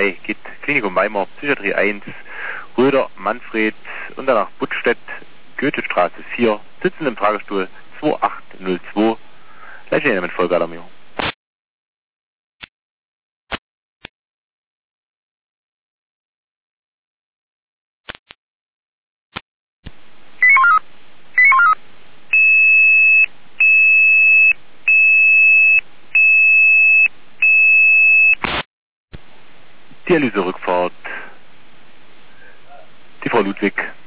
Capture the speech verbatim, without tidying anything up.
drei geht Klinikum Weimar, Psychiatrie eins, Röder, Manfred und danach Buttstedt, Goethestraße vier, sitzen im Tragestuhl zwei acht null zwei, Leitstelle mit Vollgalarmierung. Dialyse-Rückfahrt. Die Frau Ludwig.